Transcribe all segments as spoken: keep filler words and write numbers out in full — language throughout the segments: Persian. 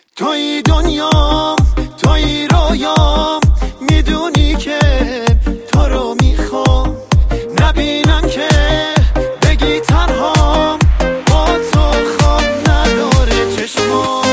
توی دنیام توی رویام، میدونی که تو رو میخوام، نبینم که بگی تنهام، با تو خواب نداره چشمام.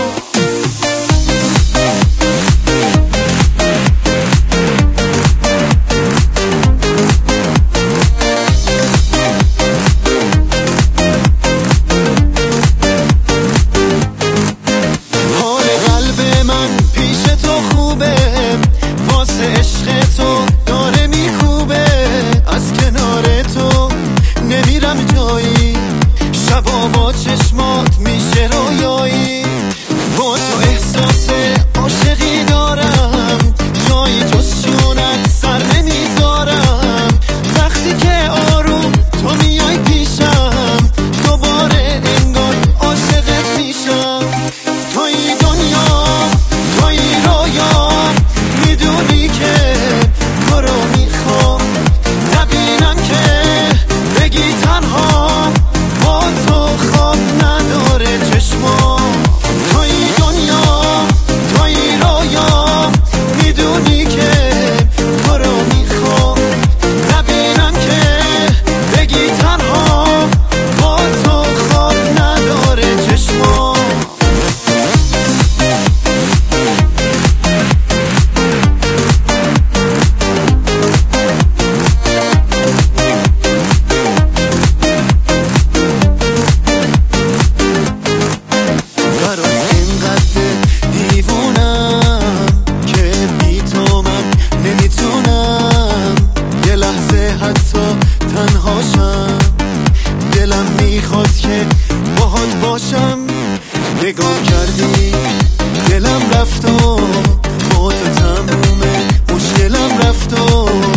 عشق تو داره میکوبه، از کنار تو نمیرم جایی، شبا با چشمات میشه رویایی، با تو احساس عاشقی دارم، جایی جز شونت سر نمیذارم، وقتی که آروم تو میای پیشم، دوباره انگار عاشقت میشم. توی دنیا توی رویام، میدونی که تو رو میخوام، نبینم که بگی تنها، با تو خواب نداره چشمام. توی دنیا توی رویام، میدونی که تو رو میخوام، نبینم که بگی تنها، با تو خواب نداره چشمام. دلم میخواد که باهات باشم، نگاه کردی دلم رفت و با تو تمومه مشکلم رفت و